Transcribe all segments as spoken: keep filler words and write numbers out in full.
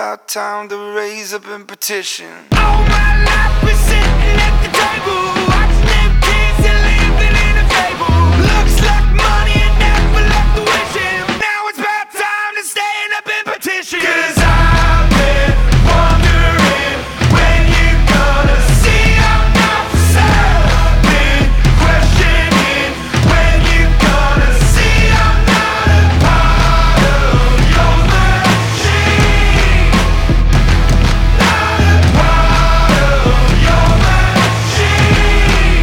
about time to raise up and petition. All my life we're sitting at the table, watching them kids and living in a fable. Looks like money and never left the wishing. Now it's about time to stand up and petition. 'Cause I've been wondering when you gonna see I'm not for sale. Been questioning when you gonna see I'm not a part of your machine. Not a part of your machine.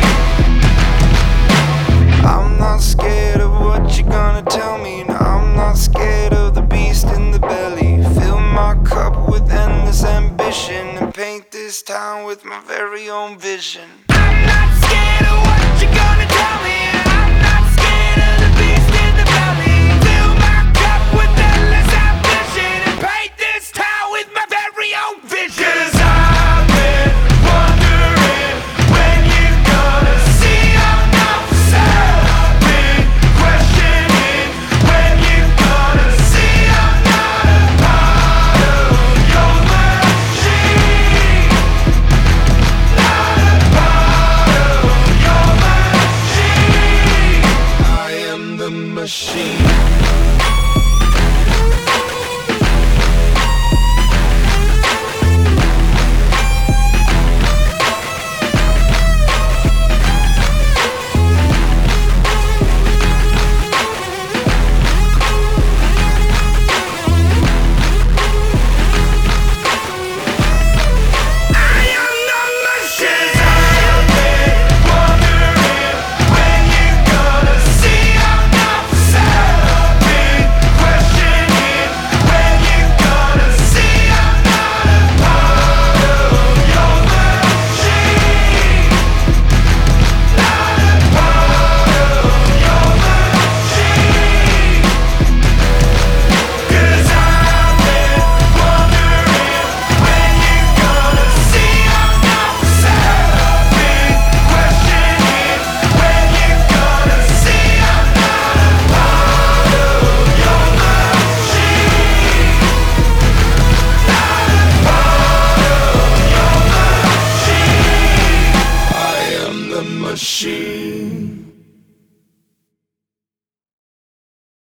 I'm not scared of what you're gonna tell me. No, I'm not scared of the beast in the belly. Fill my cup with endless ambition and paint this town with my very own vision. I'm not scared of what you're gonna tell me. I'm not scared of the beast in the belly. Fill my cup with endless ambition and paint this town with my very own vision. 'Cause I've been wondering when you gonna see I'm not for sale. Been questioning when you gonna see I'm not a part of your machine. Not a part of your machine. I am the machine.